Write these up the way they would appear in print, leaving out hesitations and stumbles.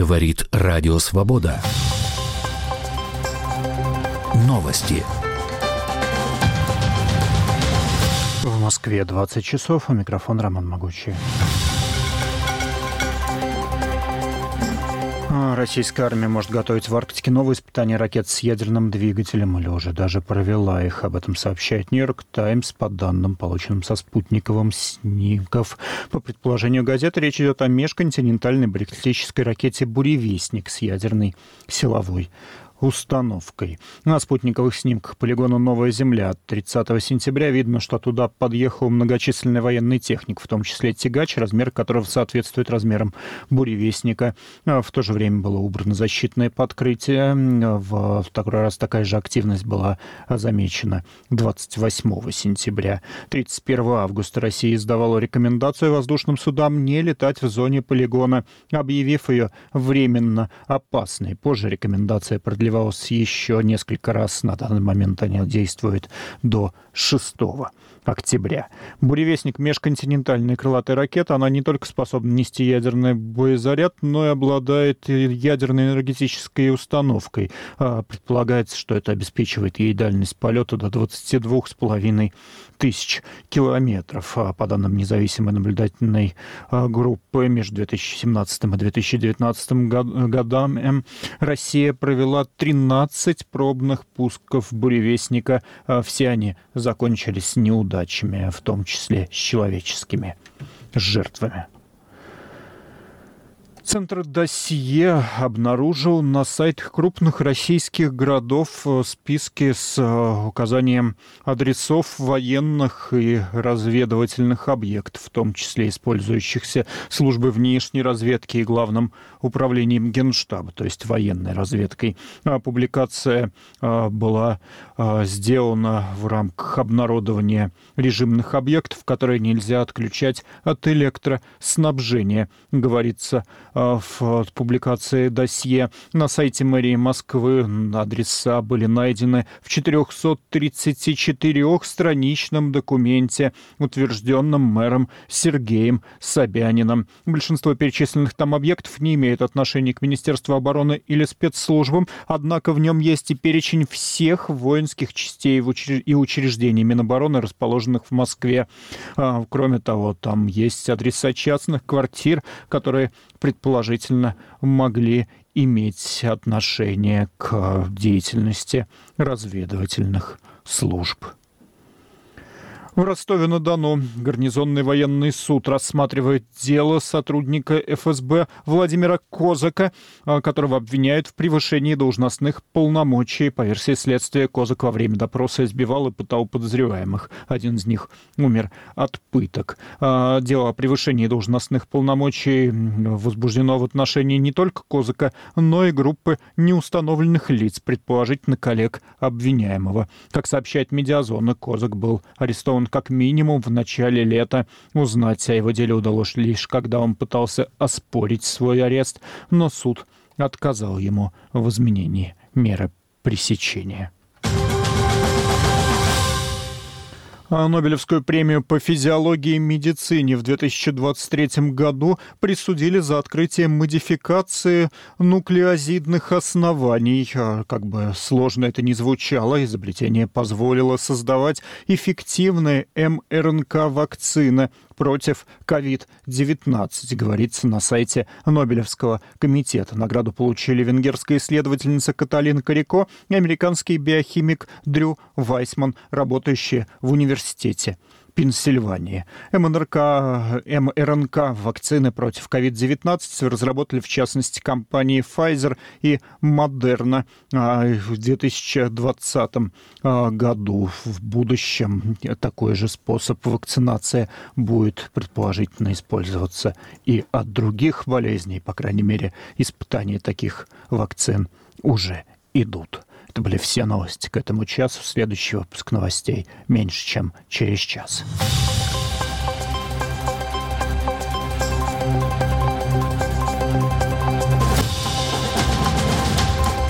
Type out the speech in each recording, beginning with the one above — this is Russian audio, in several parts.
Говорит Радио Свобода. Новости. В Москве 20 часов, у микрофона Роман Могучий. Российская армия может готовить в Арктике новые испытания ракет с ядерным двигателем, или уже даже провела их. Об этом сообщает «Нью-Йорк Таймс» по данным, полученным со спутниковых снимков. По предположению газеты, речь идет о межконтинентальной баллистической ракете «Буревестник» с ядерной силовой установкой. На спутниковых снимках полигона «Новая Земля» от 30 сентября видно, что туда подъехал многочисленный военный техник, в том числе тягач, размер которого соответствует размерам «Буревестника». В то же время было убрано защитное подкрытие. В второй раз такая же активность была замечена 28 сентября. 31 августа Россия издавала рекомендацию воздушным судам не летать в зоне полигона, объявив ее временно опасной. Позже рекомендация продлевалась еще несколько раз. На данный момент они действуют до 6 октября. «Буревестник» — межконтинентальная крылатая ракета. Она не только способна нести ядерный боезаряд, но и обладает ядерной энергетической установкой. Предполагается, что это обеспечивает ей дальность полета до 22,5 тысяч километров. По данным независимой наблюдательной группы, между 2017 и 2019 годами Россия провела 13 пробных пусков «Буревестника». Все они закончились неудачами, в том числе с человеческими жертвами. Центр «Досье» обнаружил на сайтах крупных российских городов списки с указанием адресов военных и разведывательных объектов, в том числе использующихся службой внешней разведки и Главным управлением Генштаба, то есть военной разведкой. Публикация была сделана в рамках обнародования режимных объектов, которые нельзя отключать от электроснабжения, говорится в публикации «Досье». На сайте мэрии Москвы адреса были найдены в 434-страничном документе, утвержденном мэром Сергеем Собяниным. Большинство перечисленных там объектов не имеет отношения к Министерству обороны или спецслужбам, однако в нем есть и перечень всех воинских частей и учреждений Минобороны, расположенных в Москве. Кроме того, там есть адреса частных квартир, которые предположительно могли иметь отношение к деятельности разведывательных служб. В Ростове-на-Дону гарнизонный военный суд рассматривает дело сотрудника ФСБ Владимира Козака, которого обвиняют в превышении должностных полномочий. По версии следствия, Козак во время допроса избивал и пытал подозреваемых. Один из них умер от пыток. Дело о превышении должностных полномочий возбуждено в отношении не только Козака, но и группы неустановленных лиц, предположительно коллег обвиняемого. Как сообщает «Медиазона», Козак был арестован как минимум в начале лета. Узнать о его деле удалось лишь когда он пытался оспорить свой арест, но суд отказал ему в изменении меры пресечения. Нобелевскую премию по физиологии и медицине в 2023 году присудили за открытие модификации нуклеозидных оснований. Как бы сложно это ни звучало, изобретение позволило создавать эффективные МРНК-вакцины против COVID-19, говорится на сайте Нобелевского комитета. Награду получили венгерская исследовательница Каталин Карико и американский биохимик Дрю Вайсман, работающие в университете Пенсильвании. МРНК вакцины против COVID-19 разработали, в частности, компании Pfizer и Moderna в 2020 году. В будущем такой же способ вакцинации будет предположительно использоваться и от других болезней. По крайней мере, испытания таких вакцин уже идут. Это были все новости к этому часу. Следующий выпуск новостей меньше, чем через час.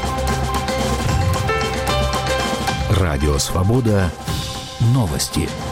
Радио «Свобода». Новости.